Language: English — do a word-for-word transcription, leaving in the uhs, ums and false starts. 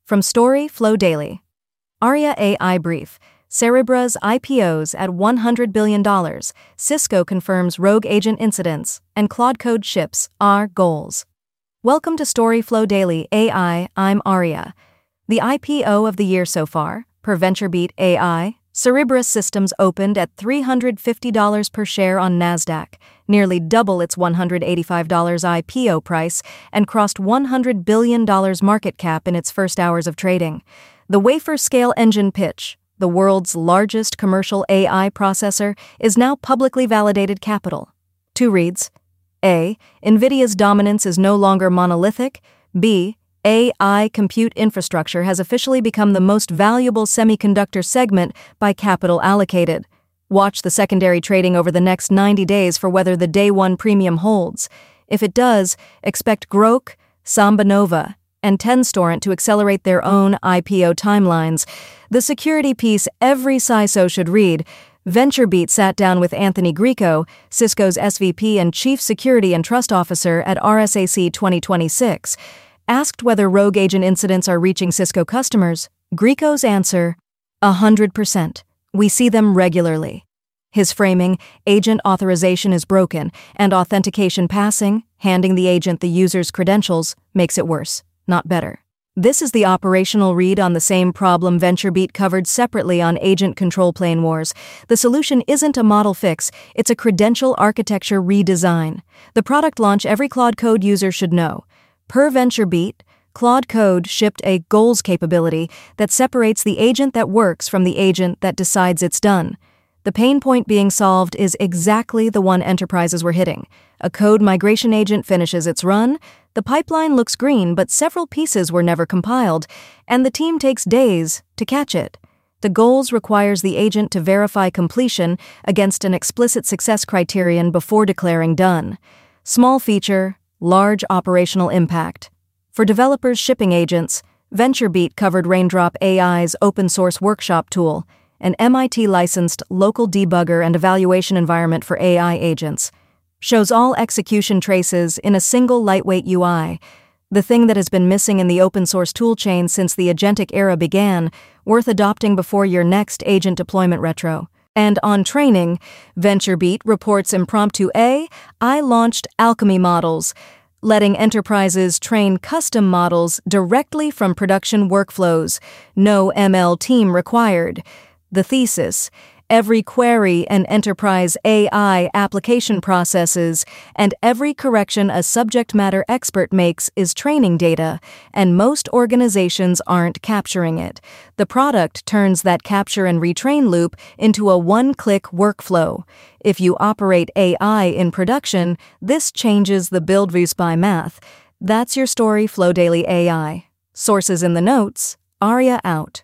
From Story Flow Daily. Aria A I Brief. Cerebra's I P Os at one hundred billion dollars. Cisco confirms rogue agent incidents, and Claude Code ships are goals. Welcome to Story Flow Daily A I, I'm Aria. The I P O of the year so far, per VentureBeat A I, Cerebra Systems opened at three hundred fifty dollars per share on NASDAQ, nearly double its one hundred eighty-five dollars I P O price, and crossed one hundred billion dollars market cap in its first hours of trading. The wafer-scale engine pitch, the world's largest commercial A I processor, is now publicly validated capital. Two reads. A. NVIDIA's dominance is no longer monolithic. B. A I compute infrastructure has officially become the most valuable semiconductor segment by capital allocated. Watch the secondary trading over the next ninety days for whether the day one premium holds. If it does, expect Grok, SambaNova, and Tenstorrent to accelerate their own I P O timelines. The security piece every C I S O should read. VentureBeat sat down with Anthony Grieco, Cisco's S V P and Chief Security and Trust Officer at R S A C twenty twenty-six. Asked whether rogue agent incidents are reaching Cisco customers, Grieco's answer, one hundred percent. We see them regularly. His framing, agent authorization is broken, and authentication passing, handing the agent the user's credentials, makes it worse, not better. This is the operational read on the same problem VentureBeat covered separately on Agent Control Plane Wars. The solution isn't a model fix, it's a credential architecture redesign. The product launch every Claude Code user should know. Per VentureBeat, Claude Code shipped a goals capability that separates the agent that works from the agent that decides it's done. The pain point being solved is exactly the one enterprises were hitting. A code migration agent finishes its run, the pipeline looks green but several pieces were never compiled, and the team takes days to catch it. The goals requires the agent to verify completion against an explicit success criterion before declaring done. Small feature, large operational impact. For developers shipping agents, VentureBeat covered Raindrop A I's open-source workshop tool, an M I T-licensed local debugger and evaluation environment for A I agents. Shows all execution traces in a single lightweight U I, the thing that has been missing in the open-source toolchain since the agentic era began, worth adopting before your next agent deployment retro. And on training, VentureBeat reports impromptu A I launched Alchemy models, letting enterprises train custom models directly from production workflows. No M L team required. The thesis: every query an enterprise A I application processes and every correction a subject matter expert makes is training data, and most organizations aren't capturing it. The product turns that capture and retrain loop into a one-click workflow. If you operate A I in production, this changes the build views by math. That's your Story Flow Daily A I. Sources in the notes. Aria out.